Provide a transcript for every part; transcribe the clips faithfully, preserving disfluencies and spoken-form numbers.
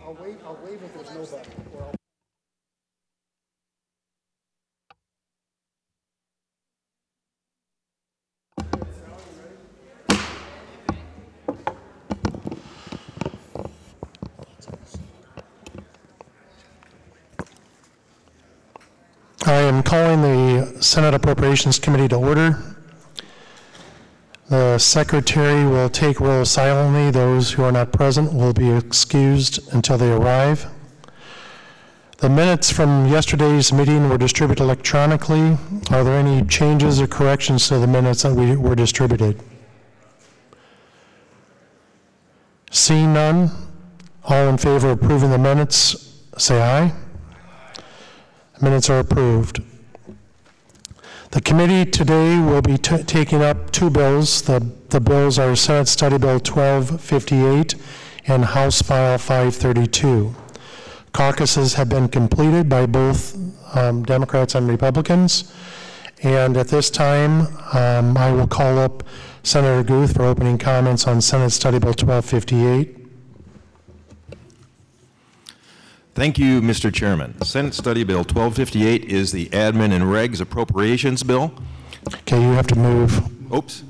I'll wait, I'll wave if there's nobody. Or I'll I am calling the Senate Appropriations Committee to order. The Secretary will take roll silently. Those who are not present will be excused until they arrive. The minutes from yesterday's meeting were distributed electronically. Are there any changes or corrections to the minutes that we were distributed? Seeing none, all in favor of approving the minutes, say aye. Minutes are approved. The committee today will be t taking up two bills. The, the bills are Senate Study Bill twelve fifty-eight and House File five thirty-two. Caucuses have been completed by both um, Democrats and Republicans. And at this time, um, I will call up Senator Guth for opening comments on Senate Study Bill twelve fifty-eight. Thank you, Mister Chairman. Senate Study Bill twelve fifty-eight is the Admin and Regs Appropriations Bill. Okay, you have to move. Oops.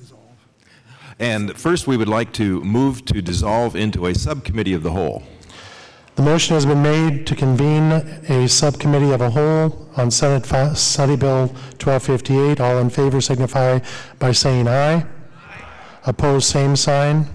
And first, we would like to move to dissolve into a subcommittee of the whole. The motion has been made to convene a subcommittee of a whole on Senate Study Bill twelve fifty-eight. All in favor signify by saying aye. Aye. Opposed, same sign.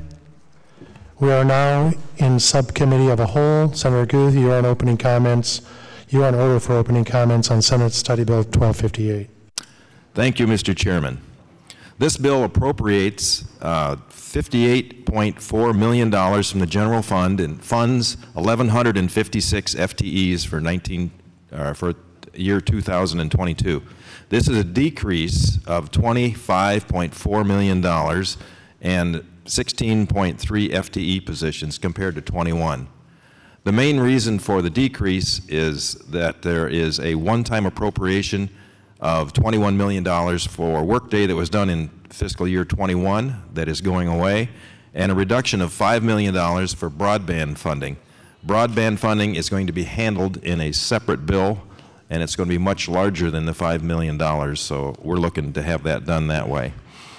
We are now in subcommittee of a whole. Senator Guth, you are on opening comments. You are on order for opening comments on Senate Study Bill twelve fifty-eight. Thank you, Mister Chairman. This bill appropriates uh, fifty-eight point four million dollars from the general fund and funds one thousand one hundred fifty-six F T Es for nineteen uh, for year two thousand twenty-two. This is a decrease of twenty-five point four million dollars and sixteen point three F T E positions compared to twenty-one. The main reason for the decrease is that there is a one-time appropriation of twenty-one million dollars for workday that was done in fiscal year twenty-one that is going away, and a reduction of five million dollars for broadband funding. Broadband funding is going to be handled in a separate bill, and it's going to be much larger than the five million dollars, so we're looking to have that done that way.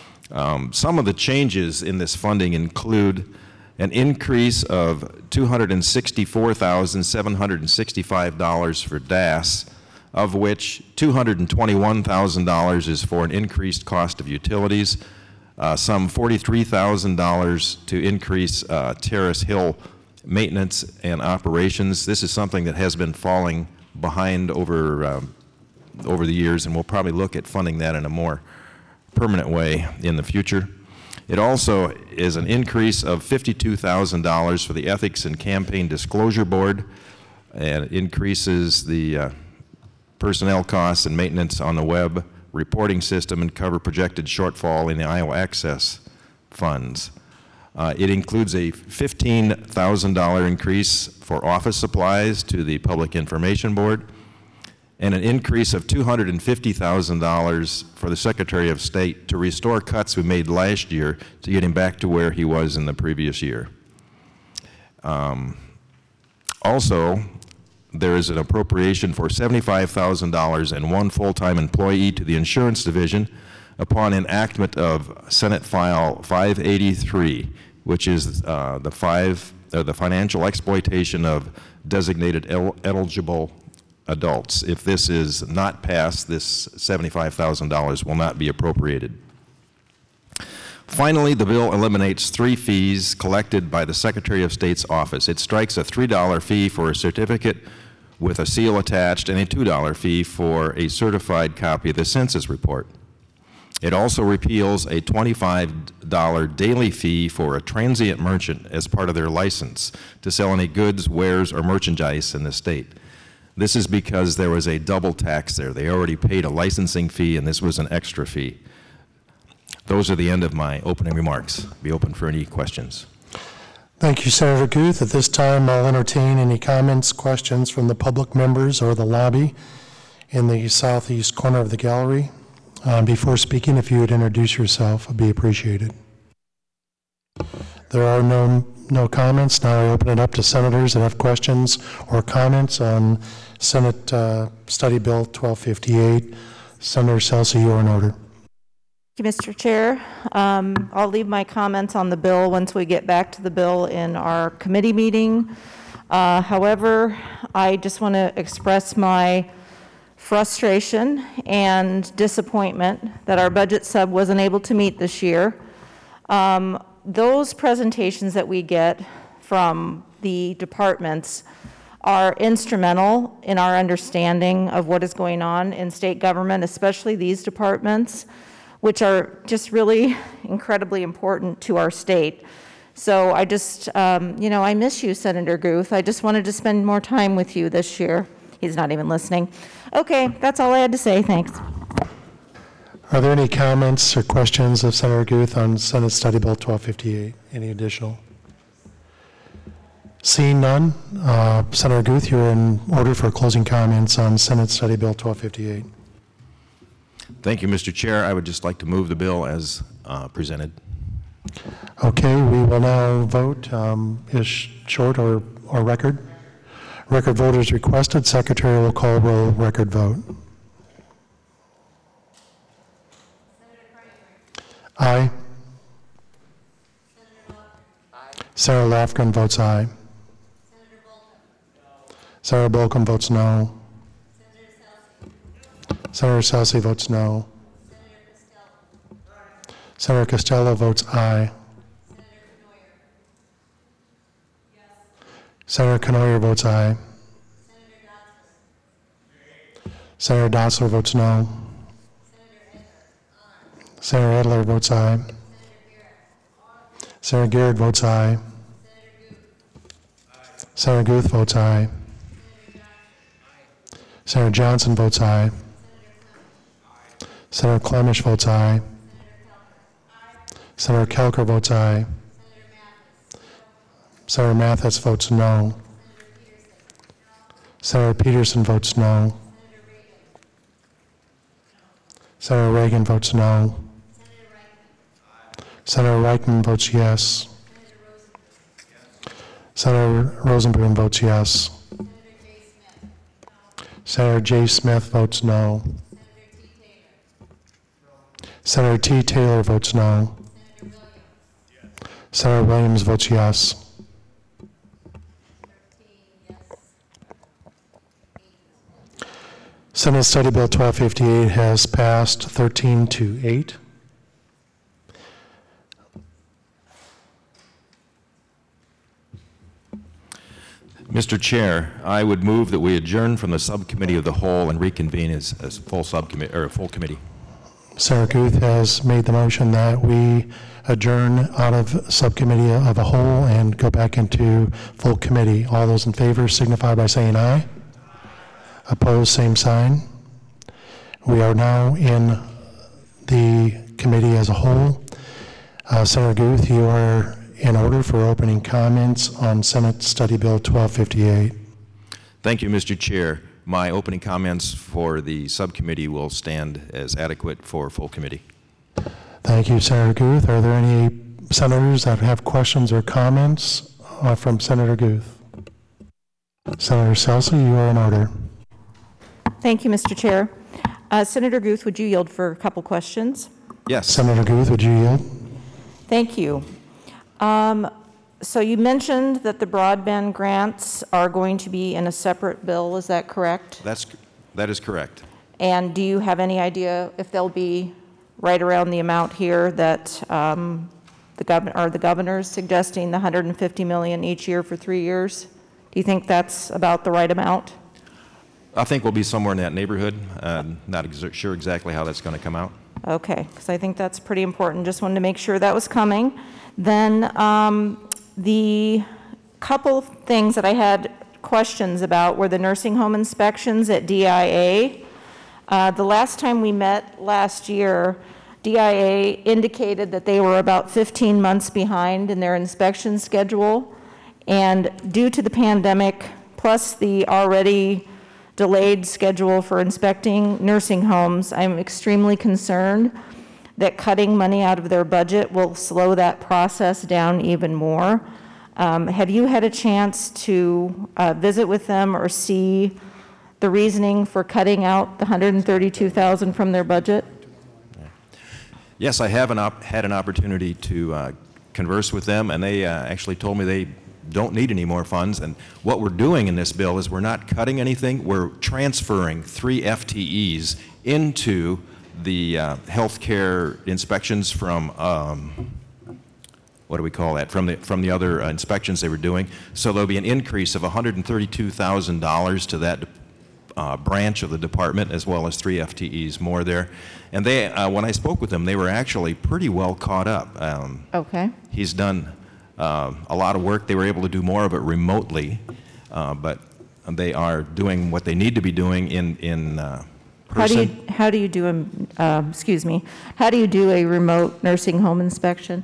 Um, some of the changes in this funding include an increase of two hundred sixty-four thousand seven hundred sixty-five dollars for D A S, of which two hundred twenty-one thousand dollars is for an increased cost of utilities, uh, some forty-three thousand dollars to increase uh, Terrace Hill maintenance and operations. This is something that has been falling behind over, um, over the years, and we'll probably look at funding that in a more permanent way in the future. It also is an increase of fifty-two thousand dollars for the Ethics and Campaign Disclosure Board, and it increases the uh, personnel costs and maintenance on the web reporting system and cover projected shortfall in the Iowa Access funds. Uh, it includes a fifteen thousand dollar increase for office supplies to the Public Information Board, and an increase of two hundred fifty thousand dollars for the Secretary of State to restore cuts we made last year to get him back to where he was in the previous year. Um, also, there is an appropriation for seventy-five thousand dollars and one full-time employee to the Insurance Division upon enactment of Senate File five eighty-three, which is uh, the, five, uh, the financial exploitation of designated el eligible adults. If this is not passed, this seventy-five thousand dollars will not be appropriated. Finally, the bill eliminates three fees collected by the Secretary of State's office. It strikes a three dollar fee for a certificate with a seal attached and a two dollar fee for a certified copy of the census report. It also repeals a twenty-five dollar daily fee for a transient merchant as part of their license to sell any goods, wares, or merchandise in the state. This is because there was a double tax there. They already paid a licensing fee, and this was an extra fee. Those are the end of my opening remarks. Be open for any questions. Thank you, Senator Guth. At this time, I'll entertain any comments, questions from the public members or the lobby in the southeast corner of the gallery. Um, before speaking, if you would introduce yourself, it would be appreciated. There are no no comments. Now I open it up to senators that have questions or comments on Senate uh, Study Bill twelve fifty-eight. Senator Scelsi, you are in order. Thank you, Mister Chair. Um, I'll leave my comments on the bill once we get back to the bill in our committee meeting. Uh, however, I just want to express my frustration and disappointment that our budget sub wasn't able to meet this year. Um, those presentations that we get from the departments are instrumental in our understanding of what is going on in state government, especially these departments, which are just really incredibly important to our state. So I just, um, you know, I miss you, Senator Guth. I just wanted to spend more time with you this year. He's not even listening. Okay, that's all I had to say. Thanks. Are there any comments or questions of Senator Guth on Senate Study Bill twelve fifty-eight? Any additional? Seeing none, uh, Senator Guth, you're in order for closing comments on Senate Study Bill twelve fifty-eight. Thank you, Mister Chair. I would just like to move the bill as uh, presented. Okay, we will now vote. Um, is short or, or record? Record vote is requested. Secretary will call roll. Record vote. Aye. Senator Lafgren votes aye. Senator Bolton votes no. Senator Scelsi votes no. Senator Costello votes aye. Senator Conoyer votes aye. Senator Dossler votes no. Senator Edler votes aye. Senator Garrett votes aye. Senator Guth votes aye. Senator Johnson votes aye. Senator Clemish votes aye. Senator Kelker votes aye. Senator Mathis votes no. Senator Peterson votes no. Senator Reagan votes no. Senator Reichman votes yes. Senator Rosenblum votes yes. Senator J. Smith votes no. Senator T. Taylor votes no. Senator Williams votes yes. Senate Study Bill twelve fifty-eight has passed thirteen to eight. Mister Chair, I would move that we adjourn from the subcommittee of the whole and reconvene as, as full subcommittee or a full committee. Senator Guth has made the motion that we adjourn out of subcommittee of a whole and go back into full committee. All those in favor signify by saying aye. Opposed, same sign. We are now in the committee as a whole. Uh, Senator Guth, you are in order for opening comments on Senate Study Bill twelve fifty-eight. Thank you, Mister Chair. My opening comments for the subcommittee will stand as adequate for full committee. Thank you, Senator Guth. Are there any senators that have questions or comments uh, from Senator Guth? Senator Scelsi, you are in order. Thank you, Mister Chair. Uh, Senator Guth, would you yield for a couple questions? Yes. Senator Guth, would you yield? Thank you. Um, so you mentioned that the broadband grants are going to be in a separate bill. Is that correct? That's, that is correct. And do you have any idea if they'll be right around the amount here that um, the governor or the governor's suggesting, the one hundred fifty million each year for three years? Do you think that's about the right amount? I think we'll be somewhere in that neighborhood. Uh, not ex sure exactly how that's going to come out. Okay, because I think that's pretty important. Just wanted to make sure that was coming. Then um, the couple things that I had questions about were the nursing home inspections at D I A. Uh, the last time we met last year, D I A indicated that they were about fifteen months behind in their inspection schedule. And due to the pandemic, plus the already delayed schedule for inspecting nursing homes, I'm extremely concerned that cutting money out of their budget will slow that process down even more. Um, Have you had a chance to uh, visit with them or see the reasoning for cutting out the one hundred thirty-two thousand dollars from their budget? Yes, I have an op- had an opportunity to uh, converse with them, and they uh, actually told me they don't need any more funds. And what we're doing in this bill is we're not cutting anything. We're transferring three F T Es into the uh, healthcare inspections from, um, what do we call that, from the, from the other uh, inspections they were doing. So there'll be an increase of one hundred thirty-two thousand dollars to that uh, branch of the department, as well as three F T Es more there. And they, uh, when I spoke with them, they were actually pretty well caught up. Um, Okay. He's done uh, a lot of work. They were able to do more of it remotely, uh, but they are doing what they need to be doing in, in uh, How do you, person. how do you do, a, uh, excuse me, how do you do a remote nursing home inspection?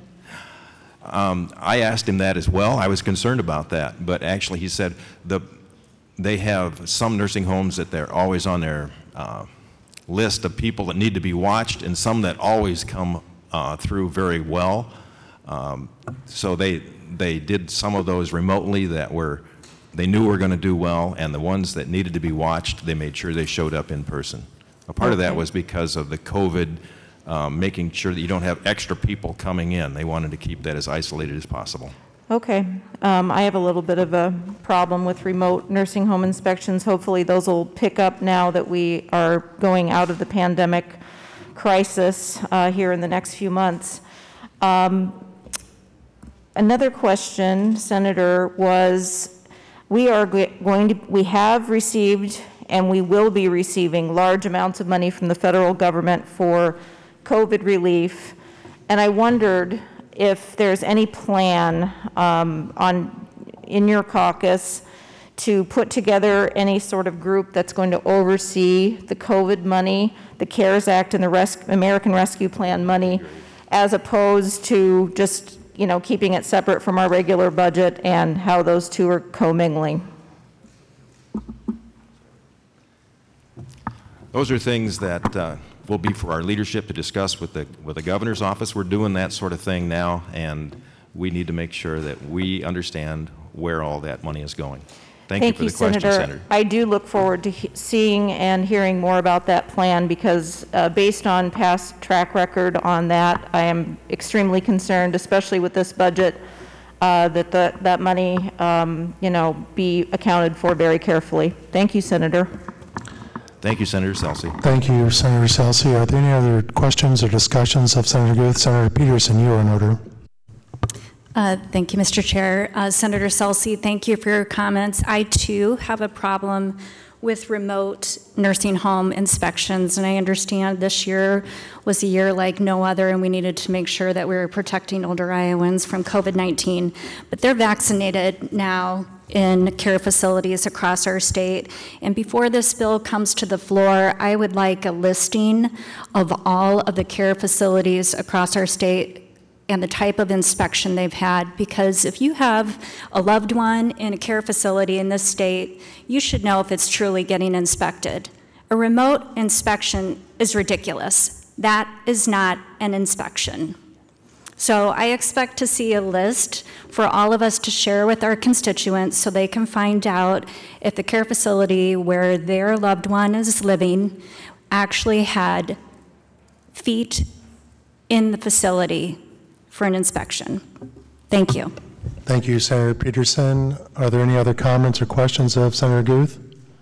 Um, I asked him that as well. I was concerned about that, but actually he said the, they have some nursing homes that they're always on their uh, list of people that need to be watched, and some that always come uh, through very well. Um, so they, they did some of those remotely that were, they knew were going to do well, and the ones that needed to be watched, they made sure they showed up in person. A part of that Okay. was because of the COVID, um, making sure that you don't have extra people coming in. They wanted to keep that as isolated as possible. Okay. Um, I have a little bit of a problem with remote nursing home inspections. Hopefully, those will pick up now that we are going out of the pandemic crisis uh, here in the next few months. Um, Another question, Senator, was we are go- going to, we have received and we will be receiving large amounts of money from the federal government for COVID relief. And I wondered if there's any plan um, on, in your caucus to put together any sort of group that's going to oversee the COVID money, the CARES Act and the Res- American Rescue Plan money, as opposed to just, you know, keeping it separate from our regular budget, and how those two are commingling. Those are things that uh, will be for our leadership to discuss with the, with the governor's office. We're doing that sort of thing now, and we need to make sure that we understand where all that money is going. Thank, Thank you for the question, Senator. I do look forward to he- seeing and hearing more about that plan, because uh, based on past track record on that, I am extremely concerned, especially with this budget, uh, that the, that money, um, you know, be accounted for very carefully. Thank you, Senator. Thank you, Senator Scelsi. Thank you, Senator Scelsi. Are there any other questions or discussions of Senator Guth? Senator Peterson, you are in order. Uh, Thank you, Mister Chair. Uh, Senator Scelsi, thank you for your comments. I, too, have a problem with remote nursing home inspections, and I understand this year was a year like no other, and we needed to make sure that we were protecting older Iowans from COVID nineteen. But they're vaccinated now in care facilities across our state. And before this bill comes to the floor, I would like a listing of all of the care facilities across our state and the type of inspection they've had, because if you have a loved one in a care facility in this state, you should know if it's truly getting inspected. A remote inspection is ridiculous. That is not an inspection. So I expect to see a list for all of us to share with our constituents so they can find out if the care facility where their loved one is living actually had feet in the facility for an inspection. Thank you. Thank you, Senator Peterson. Are there any other comments or questions of Senator Guth?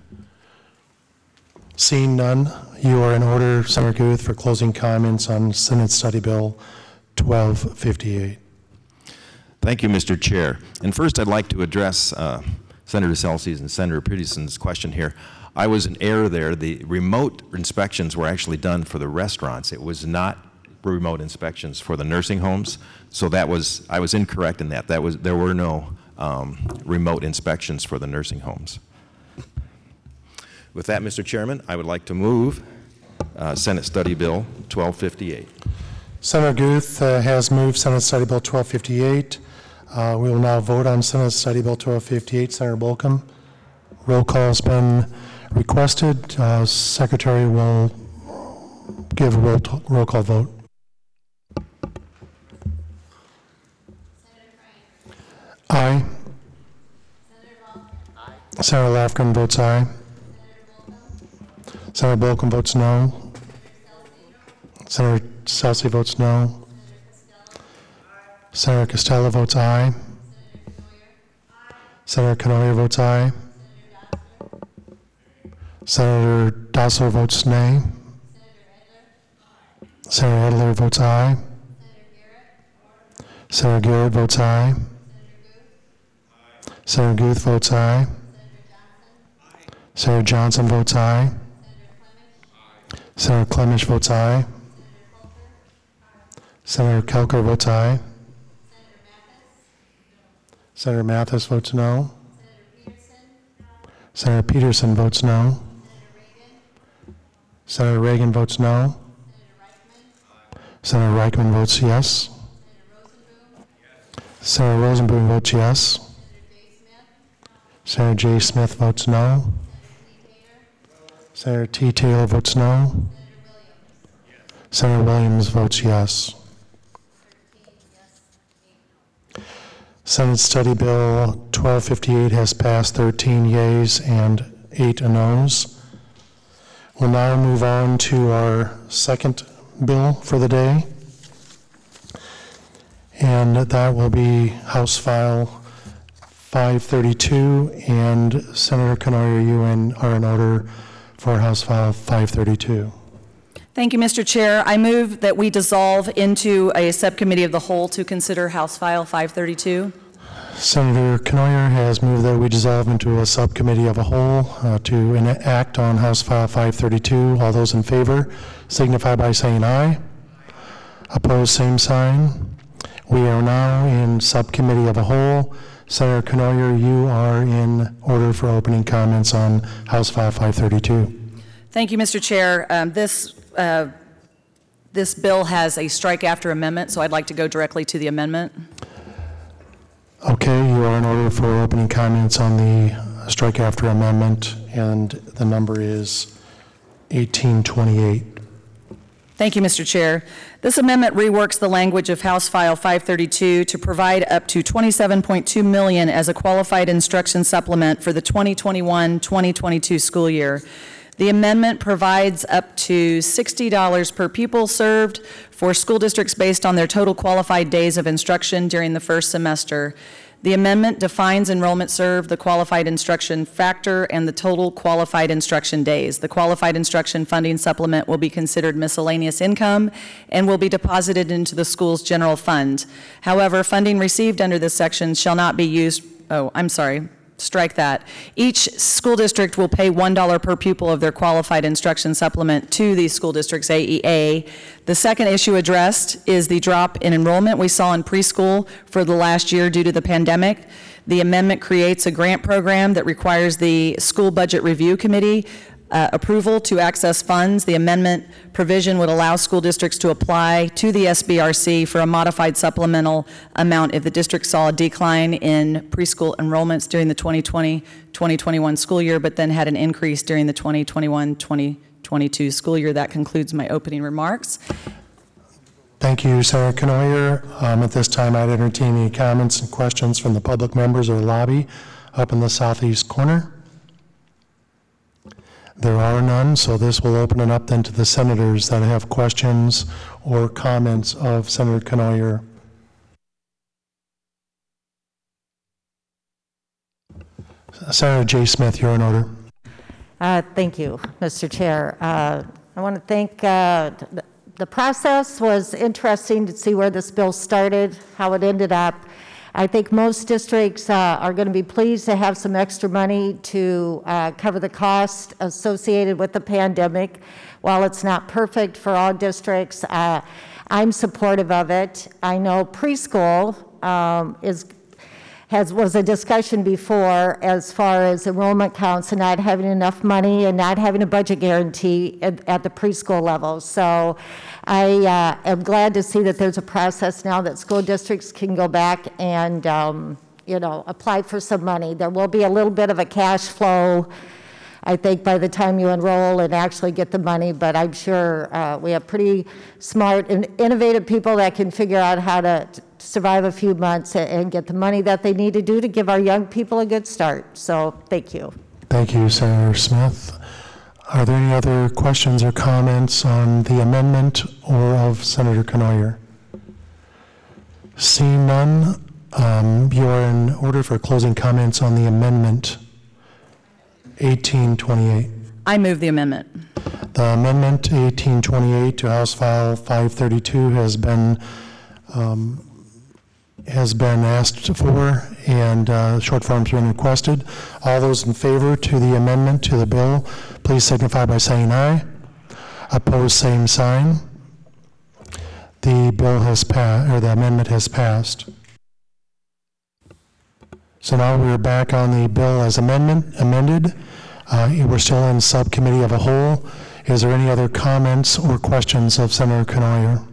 Seeing none, you are in order, Senator Guth, for closing comments on Senate Study Bill twelve fifty-eight. Thank you, Mister Chair. And first, I'd like to address uh, Senator Scelsi's and Senator Peterson's question here. I was in error there. The remote inspections were actually done for the restaurants. It was not remote inspections for the nursing homes. So that was, I was incorrect in that. That was, there were no um, remote inspections for the nursing homes. With that, Mister Chairman, I would like to move uh, Senate Study Bill twelve fifty-eight. Senator Guth uh, has moved Senate Study Bill twelve fifty-eight. Uh, we will now vote on Senate Study Bill twelve fifty-eight. Senator Bolcom. Roll call has been requested. Uh, Secretary will give a roll, t- roll call vote. Aye. Senator Lafgren votes aye. Senator Bolkin votes no. Senator Scelsi votes no. Senator Costello votes aye. Senator Canoyer votes aye. Senator Dasso votes nay. Senator Edler votes aye. Senator Garrett votes aye. Senator Guth votes aye. Senator Johnson votes aye. Senator Clemish votes aye. Senator Kelker votes aye. Senator Mathis votes no. Senator Peterson votes no. Senator Reagan votes no. Senator Reichman votes yes. Senator Rosenboom votes yes. Senator J. Smith votes no. Senator T. Taylor votes no. Senator Williams votes yes. Senate Study Bill twelve fifty-eight has passed thirteen yeas and eight noes. We'll now move on to our second bill for the day, and that will be House File five thirty-two, and Senator Canoyer, you in, are in order for House File five thirty-two. Thank you, Mister Chair. I move that we dissolve into a subcommittee of the whole to consider House File five thirty-two. Senator Canoyer has moved that we dissolve into a subcommittee of a whole uh, to enact on House File five thirty-two. All those in favor signify by saying aye. Opposed, same sign. We are now in subcommittee of a whole. Senator Canoyer, you are in order for opening comments on House File five thirty-two. Thank you, Mister Chair. Um, this, uh, this bill has a strike after amendment, so I'd like to go directly to the amendment. Okay, you are in order for opening comments on the strike after amendment, and the number is eighteen twenty-eight. Thank you, Mister Chair. This amendment reworks the language of House File five thirty-two to provide up to twenty-seven point two million dollars as a qualified instruction supplement for the twenty twenty-one twenty twenty-two school year. The amendment provides up to sixty dollars per pupil served for school districts based on their total qualified days of instruction during the first semester. The amendment defines enrollment served, the qualified instruction factor, and the total qualified instruction days. The qualified instruction funding supplement will be considered miscellaneous income and will be deposited into the school's general fund. However, funding received under this section shall not be used, oh, I'm sorry, strike that. Each school district will pay one dollar per pupil of their qualified instruction supplement to the school district's A E A. The second issue addressed is the drop in enrollment we saw in preschool for the last year due to the pandemic. The amendment creates a grant program that requires the School Budget Review Committee Uh, approval to access funds. The amendment provision would allow school districts to apply to the S B R C for a modified supplemental amount if the district saw a decline in preschool enrollments during the twenty twenty twenty twenty-one school year, but then had an increase during the twenty twenty-one twenty twenty-two school year. That concludes my opening remarks. Thank you, Senator Canoyer. Um, at this time, I'd entertain any comments and questions from the public members or lobby up in the southeast corner. There are none, so this will open it up then to the senators that have questions or comments of Senator Canoyer. Senator J. Smith, you're in order. Uh, Thank you, Mister Chair. Uh, I want to thank, uh, th- the process was interesting to see where this bill started, how it ended up. I think most districts uh, are going to be pleased to have some extra money to uh, cover the cost associated with the pandemic. While it's not perfect for all districts, uh, I'm supportive of it. I know preschool um, is has was a discussion before as far as enrollment counts and not having enough money and not having a budget guarantee at, at the preschool level. So I uh, am glad to see that there's a process now that school districts can go back and, um, you know, apply for some money. There will be a little bit of a cash flow I think, by the time you enroll and actually get the money. But I'm sure uh, we have pretty smart and innovative people that can figure out how to survive a few months and get the money that they need to do to give our young people a good start. So thank you. Thank you, Senator Smith. Are there any other questions or comments on the amendment or of Senator Cournoyer? Seeing none, um, you are in order for closing comments on the amendment eighteen twenty-eight. I move the amendment. The amendment eighteen twenty-eight to House File five thirty-two has been um, has been asked for, and uh, short form's been requested. All those in favor to the amendment to the bill, please signify by saying aye. Opposed, same sign. The bill has passed, or the amendment has passed. So now we're back on the bill as amendment amended. Uh, we're still in subcommittee of a whole. Is there any other comments or questions of Senator Cournoyer?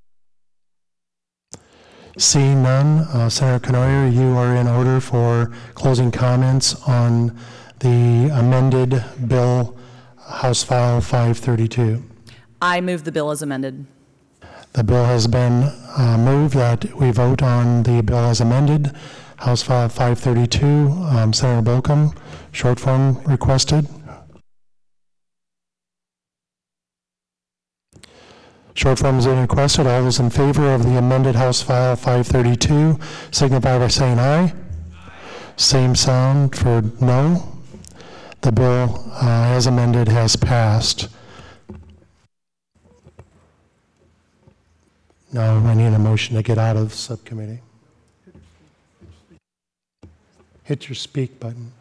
Seeing none, uh, Senator Cournoyer, you are in order for closing comments on the amended bill, House File five thirty-two. I move the bill as amended. The bill has been uh, moved that we vote on the bill as amended, House File five thirty-two. Um, Senator Bolcom, short form requested. Short form is being requested. All those in favor of the amended House File five thirty-two signify by saying aye. Same sound for no. The bill uh, as amended has passed. Now I need a motion to get out of subcommittee. Hit your speak button.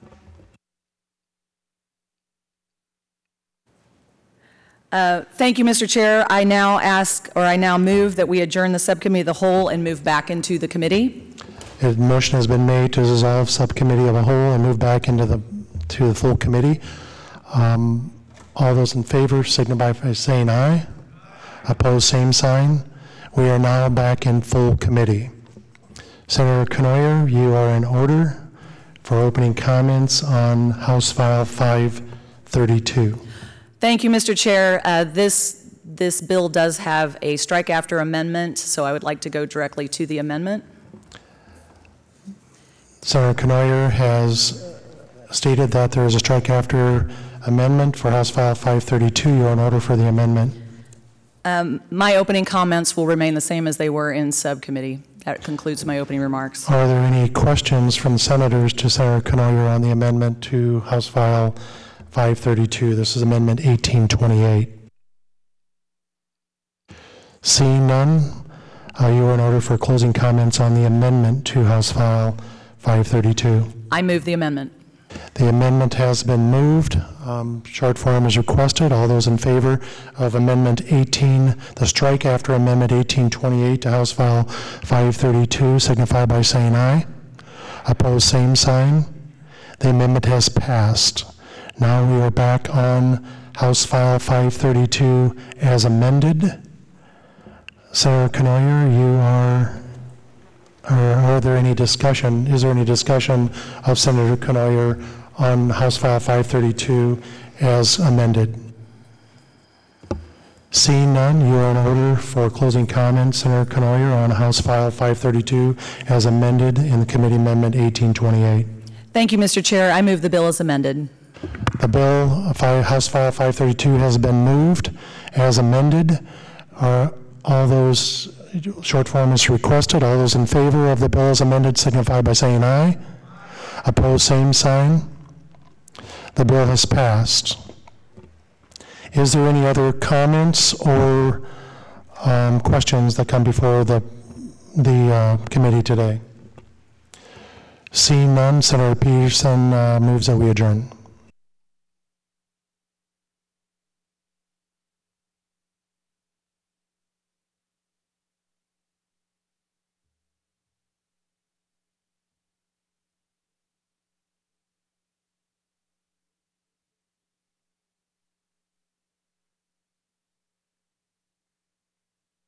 Uh, Thank you, Mister Chair. I now ask, or I now move that we adjourn the subcommittee of the whole and move back into the committee. A motion has been made to dissolve subcommittee of a whole and move back into the to the full committee. Um, all those in favor signify by saying aye. Opposed, same sign. We are now back in full committee. Senator Cournoyer, you are in order for opening comments on House File five thirty-two. Thank you, Mister Chair. Uh, This, this bill does have a strike after amendment, so I would like to go directly to the amendment. Senator Cournoyer has stated that there is a strike after amendment for House File five thirty-two. You are in order for the amendment. Um, My opening comments will remain the same as they were in subcommittee. That concludes my opening remarks. Are there any questions from senators to Senator Cournoyer on the amendment to House File five thirty-two? This is Amendment eighteen twenty-eight. Seeing none, uh, you are in order for closing comments on the amendment to House File five thirty-two. I move the amendment. The amendment has been moved. Um, short form is requested. All those in favor of Amendment eighteen, the strike after Amendment eighteen twenty-eight to House File five thirty-two, signify by saying aye. Opposed, same sign. The amendment has passed. Now we are back on House File five thirty-two as amended. Senator Cournoyer, you are, or are there any discussion, is there any discussion of Senator Cournoyer on House File five thirty-two as amended? Seeing none, you are in order for closing comments, Senator Cournoyer, on House File five thirty-two as amended in the Committee Amendment eighteen twenty-eight. Thank you, Mister Chair. I move the bill as amended. The bill, House File five thirty-two, has been moved as amended. Are all those, short form is requested, all those in favor of the bill as amended signify by saying aye. Opposed, same sign. The bill has passed. Is there any other comments or um, questions that come before the, the uh, committee today? Seeing none, Senator Peterson uh, moves that we adjourn.